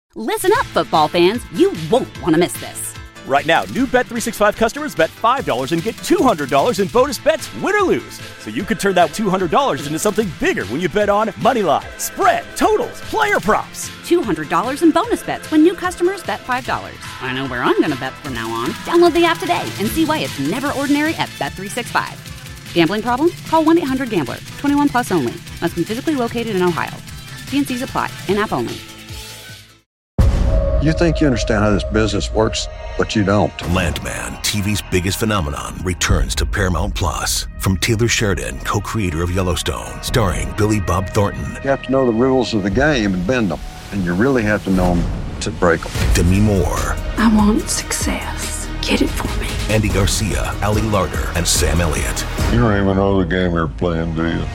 Listen up, football fans. You won't want to miss this. Right now, new Bet365 customers bet $5 and get $200 in bonus bets, win or lose. So you could turn that $200 into something bigger when you bet on moneyline, spread, totals, player props. $200 in bonus bets when new customers bet $5. I know where I'm going to bet from now on. Download the app today and see why it's never ordinary at Bet365. Gambling problem? Call 1-800-GAMBLER. 21 plus only. Must be physically located in Ohio. T&Cs apply. In-app only. You think you understand how this business works, but you don't. Landman, TV's biggest phenomenon, returns to Paramount Plus. From Taylor Sheridan, co-creator of Yellowstone, starring Billy Bob Thornton. You have to know the rules of the game and bend them. And you really have to know them to break them. Demi Moore. I want success. Get it for me. Andy Garcia, Ali Larter, and Sam Elliott. You don't even know the game you're playing, do you?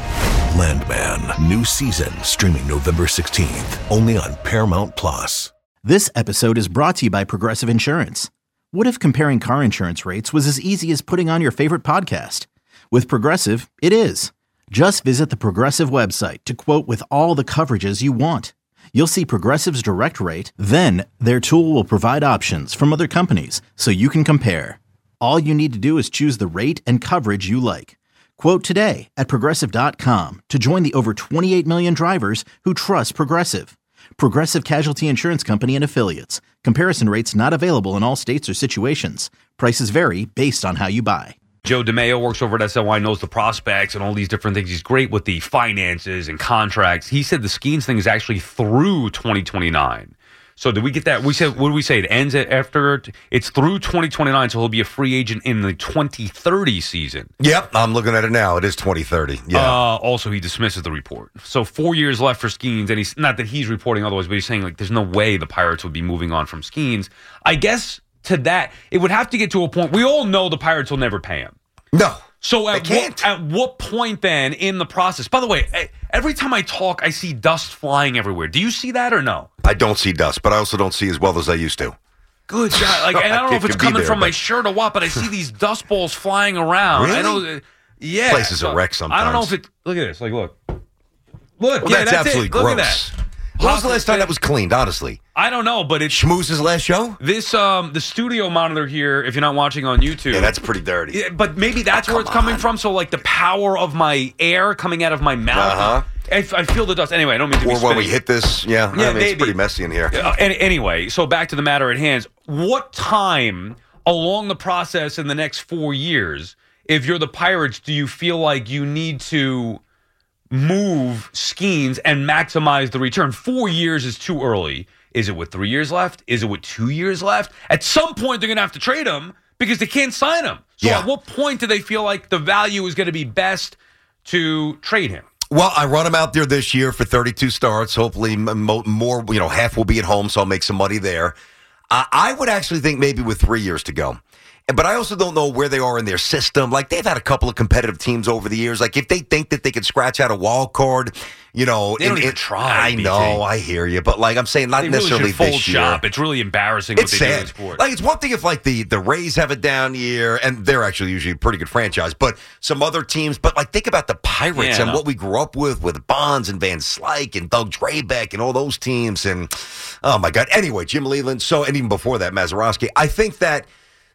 Landman, new season, streaming November 16th, only on Paramount Plus. This episode is brought to you by Progressive Insurance. What if comparing car insurance rates was as easy as putting on your favorite podcast? With Progressive, it is. Just visit the Progressive website to quote with all the coverages you want. You'll see Progressive's direct rate, then their tool will provide options from other companies so you can compare. All you need to do is choose the rate and coverage you like. Quote today at Progressive.com to join the over 28 million drivers who trust Progressive. Progressive Casualty Insurance Company and Affiliates. Comparison rates not available in all states or situations. Prices vary based on how you buy. Joe DeMaio works over at SNY, knows the prospects and all these different things. He's great with the finances and contracts. He said the Skeens thing is actually through 2029. So did we get that? We said, what did we say? It ends after, it's through 2029, so he'll be a free agent in the 2030 season. Yep, I'm looking at it now. It is 2030. Yeah. Also, he dismisses the report. So 4 years left for Skeens, and he's not that he's reporting otherwise, but he's saying like there's no way the Pirates would be moving on from Skeens. I guess to that, it would have to get to a point. We all know the Pirates will never pay him. No. So at what point then in the process? By the way, every time I talk, I see dust flying everywhere. Do you see that or no? I don't see dust, but I also don't see as well as I used to. Good God. And I don't know if it's coming from my shirt or what, but I see these dust balls flying around. Really? I don't, yeah. Place is a wreck sometimes. I don't know if it... Look at this. Like, look. Well, yeah, that's absolutely gross. Look at that. When was the last time that was cleaned, honestly? I don't know, but it's... Schmooze's last show? This, the studio monitor here, if you're not watching on YouTube... Yeah, that's pretty dirty. Yeah, but maybe that's where it's coming from. So, like, the power of my air coming out of my mouth. Uh-huh. I feel the dust. Anyway, I don't mean to be Or when we hit this, yeah I mean, it's pretty messy in here. Anyway, so back to the matter at hand. What time along the process in the next 4 years, if you're the Pirates, do you feel like you need to move Skeens and maximize the return? 4 years is too early. Is it with 3 years left? Is it with 2 years left? At some point, they're going to have to trade him because they can't sign him. So at what point do they feel like the value is going to be best to trade him? Well, I run him out there this year for 32 starts. Hopefully more, half will be at home, so I'll make some money there. I would actually think maybe with 3 years to go. But I also don't know where they are in their system. Like, they've had a couple of competitive teams over the years. Like, if they think that they could scratch out a wild card, they don't even try. I know, I hear you. But, like, I'm saying not necessarily this year. Shop. It's really embarrassing what they do in sport. Like, it's one thing if, like, the Rays have a down year, and they're actually usually a pretty good franchise, but some other teams. But, like, think about the Pirates and what we grew up with Bonds and Van Slyke and Doug Drabeck and all those teams. And, oh, my God. Anyway, Jim Leland. And even before that, Mazeroski. I think that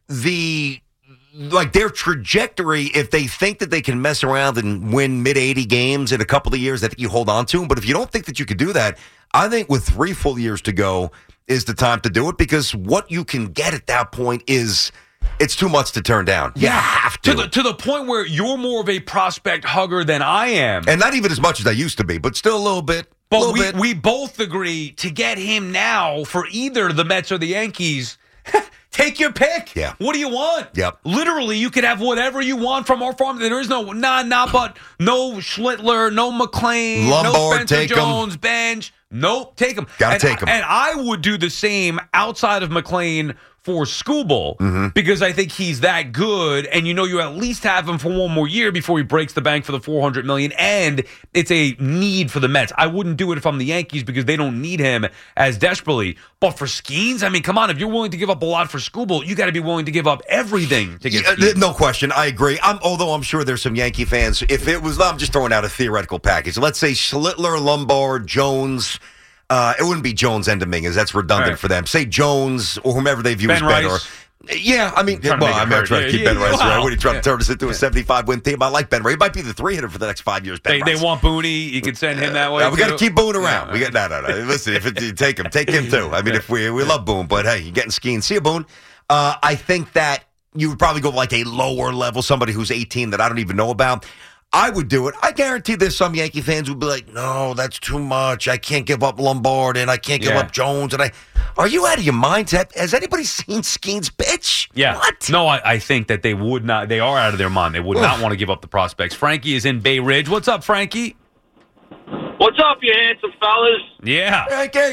their trajectory, if they think that they can mess around and win mid-80 games in a couple of years, I think you hold on to them. But if you don't think that you could do that, I think with 3 full years to go is the time to do it, because what you can get at that point it's too much to turn down. You have to. To the point where you're more of a prospect hugger than I am. And not even as much as I used to be, but still a little bit. But we both agree to get him now for either the Mets or the Yankees. Take your pick. Yeah. What do you want? Yep. Literally, you could have whatever you want from our farm. There is no but no Schlittler, no McClain, Lombard, no Spencer take Jones, Bench. Nope, take him. Gotta take him. And I would do the same outside of McClain for Skubal, because I think he's that good, and you at least have him for one more year before he breaks the bank for the $400 million, and it's a need for the Mets. I wouldn't do it if I'm the Yankees because they don't need him as desperately. But for Skeens, I mean, come on, if you're willing to give up a lot for Skubal, you got to be willing to give up everything to get Skeens. No question, I agree. Although I'm sure there's some Yankee fans, if it was, I'm just throwing out a theoretical package. Let's say Schlittler, Lombard, Jones, It wouldn't be Jones and Dominguez. That's redundant for them. Say Jones or whomever they view as better. Rice. Yeah, I mean, I'm not trying to keep Ben Rice around. When he tried to turn us into a 75-win team, I like Ben Rice. He might be the 3-hitter for the next 5 years. They want Booney. You can send him that way. We got to keep Boone around. We got no. Listen, if you take him too. I mean, if we love Boone, but hey, you're getting skiing. See you, Boone. I think that you would probably go like a lower level, somebody who's 18 that I don't even know about. I would do it. I guarantee there's some Yankee fans who would be like, no, that's too much. I can't give up Lombard and I can't give up Jones. Are you out of your mind? Has anybody seen Skeens pitch? Yeah. What? No, I think that they would not. They are out of their mind. They would not want to give up the prospects. Frankie is in Bay Ridge. What's up, Frankie? What's up, you handsome fellas? Yeah. Okay.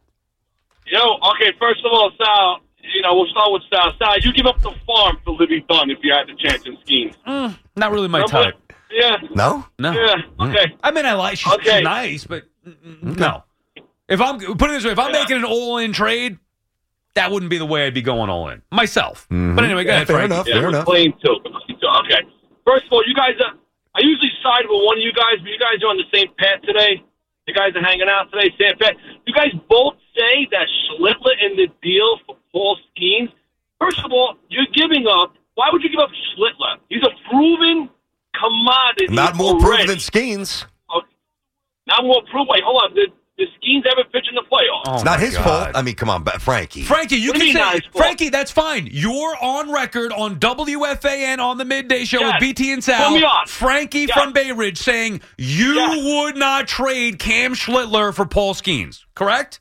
Okay, first of all, Sal, we'll start with Sal. Sal, you give up the farm for Libby Dunn if you had the chance in Skeens. Not really my type. Yeah. No? Yeah. Okay. I mean, I like she's nice, but no. If I'm put it this way, if I'm making an all-in trade, that wouldn't be the way I'd be going all in myself. Mm-hmm. But anyway, go ahead. Fair enough. Playing too. Okay. First of all, you guys, I usually side with one of you guys, but you guys are on the same path today. You guys are hanging out today, same path. You guys both say that Schlittler in the deal for Paul Skeens. First of all, you're giving up. Why would you give up Schlittler? He's a proven commodity. Not more proven than Skeens. Okay. Not more proven. Wait, hold on. Did Skeens ever pitch in the playoffs? It's not his fault. I mean, come on, Frankie. Frankie, you can say, Frankie, that's fine. You're on record on WFAN on the midday show with BT and Sal. Frankie from Bay Ridge saying you would not trade Cam Schlittler for Paul Skeens, correct?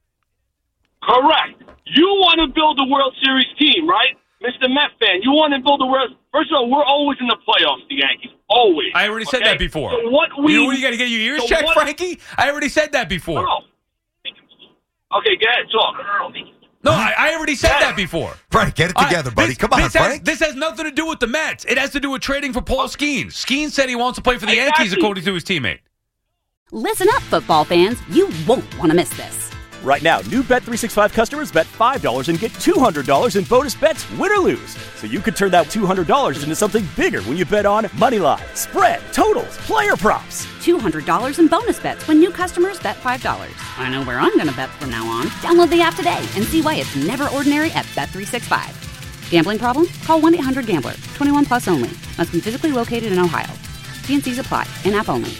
Correct. You want to build a World Series team, right? Mr. Met fan, you want to build a World. First of all, we're always in the playoffs, the Yankees. Always. I already said that before. So you got to get your ears checked, Frankie? I already said that before. No. Okay, go ahead, talk. No, I already said that before. Frank, get it together, buddy. Come on, Frank. This has nothing to do with the Mets. It has to do with trading for Paul Skeens. Skeens said he wants to play for the Yankees, according to his teammate. Listen up, football fans. You won't want to miss this. Right now, new Bet365 customers bet $5 and get $200 in bonus bets, win or lose. So you could turn that $200 into something bigger when you bet on moneyline, spread, totals, player props. $200 in bonus bets when new customers bet $5. I know where I'm going to bet from now on. Download the app today and see why it's never ordinary at Bet365. Gambling problem? Call 1-800-GAMBLER. 21 plus only. Must be physically located in Ohio. T&Cs apply. In-app only.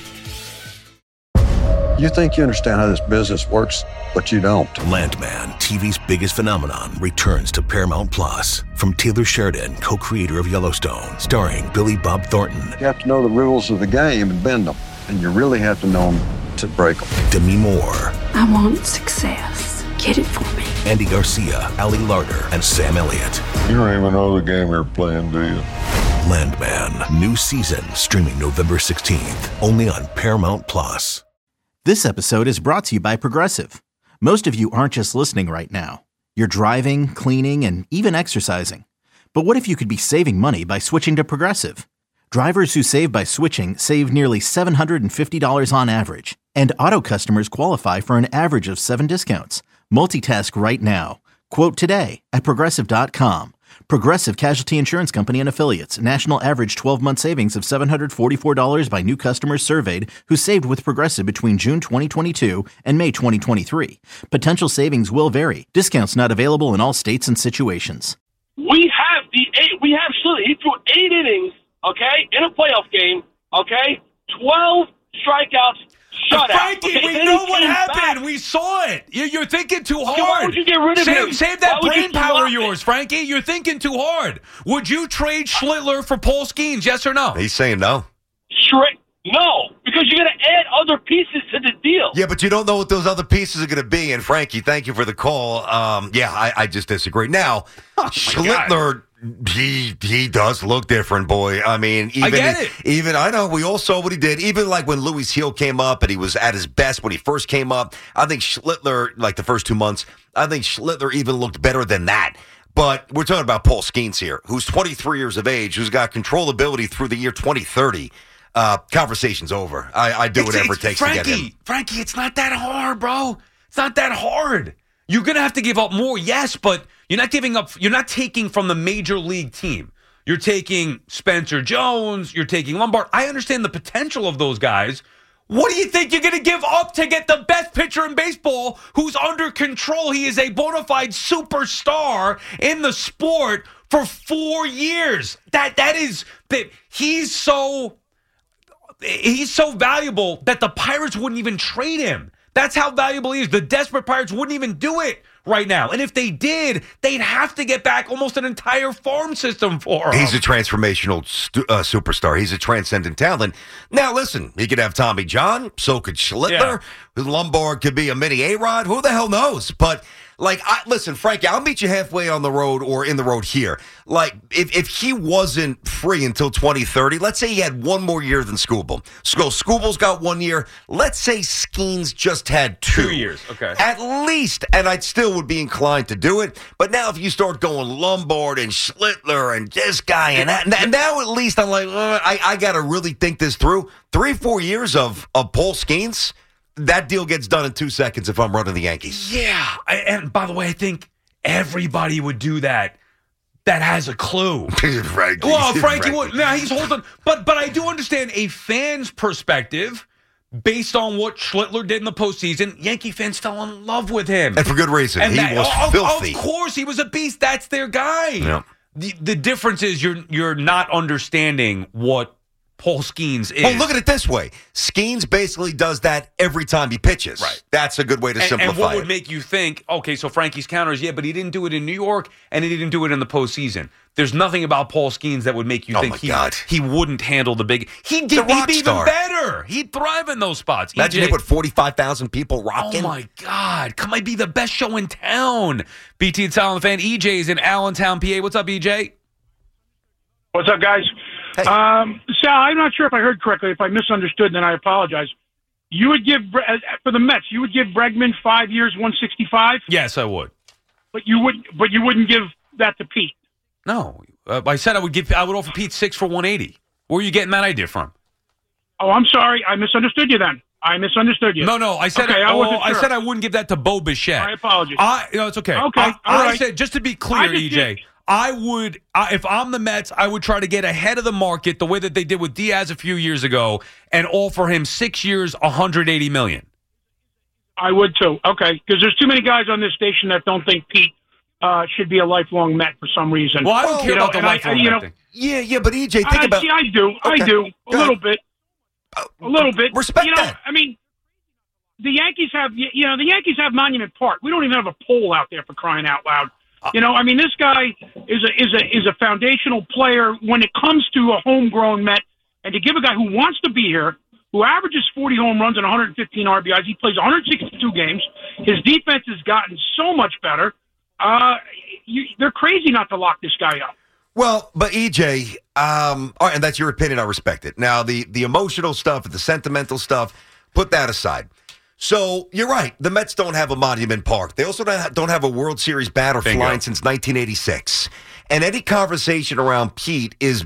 You think you understand how this business works, but you don't. Landman, TV's biggest phenomenon, returns to Paramount Plus. From Taylor Sheridan, co-creator of Yellowstone, starring Billy Bob Thornton. You have to know the rules of the game and bend them, and you really have to know them to break them. Demi Moore. I want success. Get it for me. Andy Garcia, Ali Larder, and Sam Elliott. You don't even know the game you're playing, do you? Landman, new season, streaming November 16th, only on Paramount Plus. This episode is brought to you by Progressive. Most of you aren't just listening right now. You're driving, cleaning, and even exercising. But what if you could be saving money by switching to Progressive? Drivers who save by switching save nearly $750 on average. And auto customers qualify for an average of 7 discounts. Multitask right now. Quote today at Progressive.com. Progressive Casualty Insurance Company and Affiliates. National average 12-month savings of $744 by new customers surveyed who saved with Progressive between June 2022 and May 2023. Potential savings will vary. Discounts not available in all states and situations. We have Schlittler. He threw 8 innings, okay, in a playoff game, okay, 12 strikeouts. Frankie, we know what happened. Back. We saw it. You're thinking too hard. Why would you get rid of him? Save that brain power of yours, Frankie. You're thinking too hard. Would you trade Schlittler for Paul Skeens, yes or no? He's saying no. No, because you're going to add other pieces to the deal. Yeah, but you don't know what those other pieces are going to be. And, Frankie, thank you for the call. I just disagree. Now, Schlittler... He does look different, boy. I mean, even I know we all saw what he did. Even like when Louis Hill came up and he was at his best when he first came up. I think Schlittler, like the first 2 months, I think Schlittler even looked better than that. But we're talking about Paul Skeens here, who's 23 years of age, who's got controllability through the year 2030. Conversation's over. I do whatever it takes to get him. Frankie, it's not that hard, bro. It's not that hard. You're going to have to give up more, yes, but you're not giving up. You're not taking from the major league team. You're taking Spencer Jones. You're taking Lombard. I understand the potential of those guys. What do you think you're going to give up to get the best pitcher in baseball who's under control? He is a bona fide superstar in the sport for 4 years. He's so valuable that the Pirates wouldn't even trade him. That's how valuable he is. The desperate Pirates wouldn't even do it right now. And if they did, they'd have to get back almost an entire farm system for him. He's a transformational superstar. He's a transcendent talent. Now, listen, he could have Tommy John. So could Schlittler. Yeah. Lombard could be a mini A-Rod. Who the hell knows? But, listen, Frankie, I'll meet you halfway on the road or in the road here. Like, if he wasn't free until 2030, let's say he had one more year than Skubal. Skubal's got 1 year. Let's say Skeens just had 2 years. Okay. At least, and I still would be inclined to do it. But now if you start going Lombard and Schlittler and this guy and that, and now at least I'm like, I got to really think this through. 3-4 years of Paul Skeens, that deal gets done in 2 seconds if I'm running the Yankees. Yeah. And by the way, I think everybody would do that has a clue. Frankie would. Now he's holding. But I do understand a fan's perspective based on what Schlittler did in the postseason. Yankee fans fell in love with him. And for good reason. And he was filthy. Of course, he was a beast. That's their guy. Yeah. The difference is you're not understanding what Paul Skeens is. Well, look at it this way. Skeens basically does that every time he pitches. Right. That's a good way to simplify it. And what would make you think, okay, so Frankie's counters, but he didn't do it in New York, and he didn't do it in the postseason. There's nothing about Paul Skeens that would make you think he wouldn't handle the big. He'd be even better. He'd thrive in those spots. Imagine he put 45,000 people rocking. Oh, my God. Come on, be the best show in town. BT and Silent Fan. EJ's in Allentown, PA. What's up, EJ? What's up, guys? Hey. Sal, I'm not sure if I heard correctly. If I misunderstood, then I apologize. You would give, for the Mets, you would give Bregman 5 years, 165? Yes, I would. But you wouldn't give that to Pete? No. I said I would offer Pete 6 for 180. Where are you getting that idea from? Oh, I'm sorry. I misunderstood you then. I misunderstood you. No. I said I said I wouldn't give that to Bo Bichette. I apologize. It's okay. Okay. I said, just to be clear, EJ, I would, if I'm the Mets, I would try to get ahead of the market the way that they did with Diaz a few years ago and offer him 6 years, $180 million. I would too. Okay, because there's too many guys on this station that don't think Pete should be a lifelong Met for some reason. Well, I don't care about the lifelong Met thing. Yeah, but EJ, think about. I do. Okay. I do a little bit. A little bit. Respect that. I mean, the Yankees have Monument Park. We don't even have a pole out there, for crying out loud. This guy is a foundational player when it comes to a homegrown Met, and to give a guy who wants to be here, who averages 40 home runs and 115 RBIs, he plays 162 games. His defense has gotten so much better. They're crazy not to lock this guy up. Well, but EJ, all right, and that's your opinion. I respect it. Now, the emotional stuff, the sentimental stuff, put that aside. So you're right. The Mets don't have a Monument Park. They also don't have a World Series banner flying since 1986. And any conversation around Pete is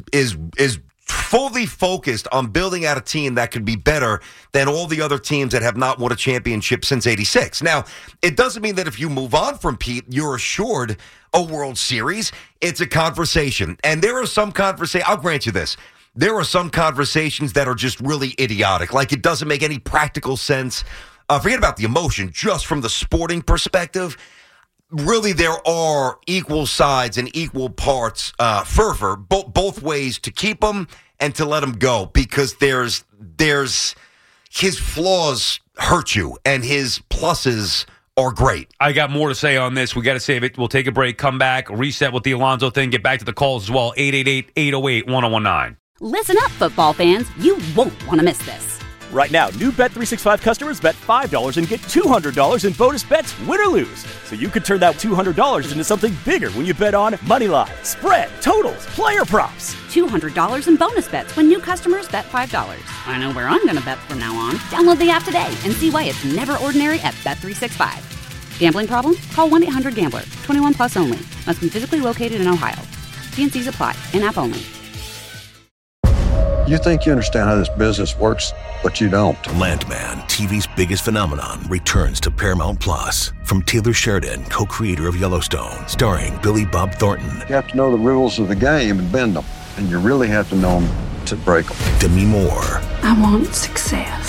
fully focused on building out a team that could be better than all the other teams that have not won a championship since 86. Now, it doesn't mean that if you move on from Pete, you're assured a World Series. It's a conversation. And there are some conversations, I'll grant you this, there are some conversations that are just really idiotic. Like, it doesn't make any practical sense. Forget about the emotion, just from the sporting perspective. Really, there are equal sides and equal parts, fervor, both ways to keep him and to let him go, because there's his flaws hurt you and his pluses are great. I got more to say on this. We got to save it. We'll take a break, come back, reset with the Alonso thing, get back to the calls as well. 888-808-1019. Listen up, football fans. You won't want to miss this. Right now, new Bet365 customers bet $5 and get $200 in bonus bets, win or lose. So you could turn that $200 into something bigger when you bet on moneyline, spread, totals, player props. $200 in bonus bets when new customers bet $5. I know where I'm going to bet from now on. Download the app today and see why it's never ordinary at Bet365. Gambling problem? Call 1-800-GAMBLER. 21 plus only. Must be physically located in Ohio. T&Cs apply. In-app only. You think you understand how this business works, but you don't. Landman, TV's biggest phenomenon, returns to Paramount Plus. From Taylor Sheridan, co-creator of Yellowstone, starring Billy Bob Thornton. You have to know the rules of the game and bend them, and you really have to know them to break them. Demi Moore. I want success.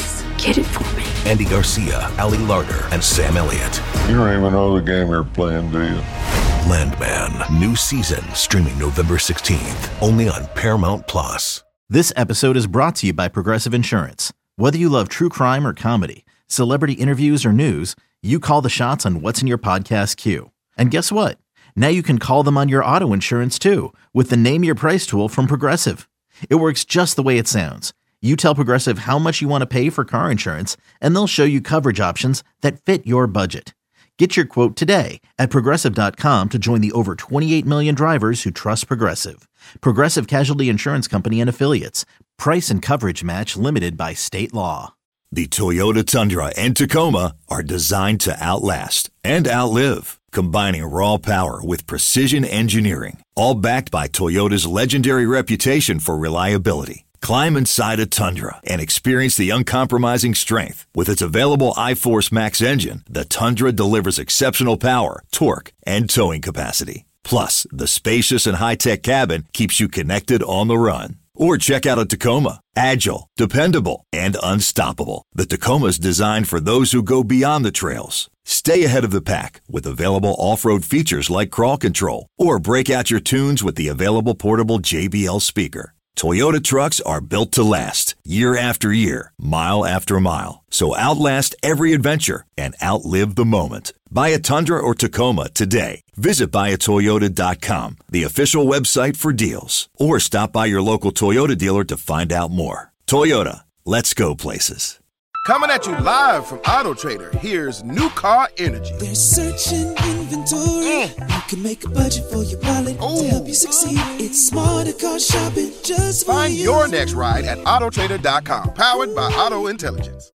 Get it for me. Andy Garcia, Ali Larder, and Sam Elliott. You don't even know the game you're playing, do you? Landman, new season, streaming November 16th, only on Paramount Plus. This episode is brought to you by Progressive Insurance. Whether you love true crime or comedy, celebrity interviews or news, you call the shots on what's in your podcast queue. And guess what? Now you can call them on your auto insurance too, with the Name Your Price tool from Progressive. It works just the way it sounds. You tell Progressive how much you want to pay for car insurance, and they'll show you coverage options that fit your budget. Get your quote today at Progressive.com to join the over 28 million drivers who trust Progressive. Progressive Casualty Insurance Company and Affiliates. Price and coverage match limited by state law. The Toyota Tundra and Tacoma are designed to outlast and outlive, combining raw power with precision engineering, all backed by Toyota's legendary reputation for reliability. Climb inside a Tundra and experience the uncompromising strength. With its available iForce Max engine, the Tundra delivers exceptional power, torque, and towing capacity. Plus, the spacious and high-tech cabin keeps you connected on the run. Or check out a Tacoma. Agile, dependable, and unstoppable. The Tacoma's designed for those who go beyond the trails. Stay ahead of the pack with available off-road features like crawl control. Or break out your tunes with the available portable JBL speaker. Toyota trucks are built to last, year after year, mile after mile. So outlast every adventure and outlive the moment. Buy a Tundra or Tacoma today. Visit buyatoyota.com, the official website for deals. Or stop by your local Toyota dealer to find out more. Toyota, let's go places. Coming at you live from Auto Trader, here's New Car Energy. There's searching inventory. You can make a budget for your wallet to help you succeed. It's smarter car shopping just for Find you. your next ride at autotrader.com, powered by Auto Intelligence.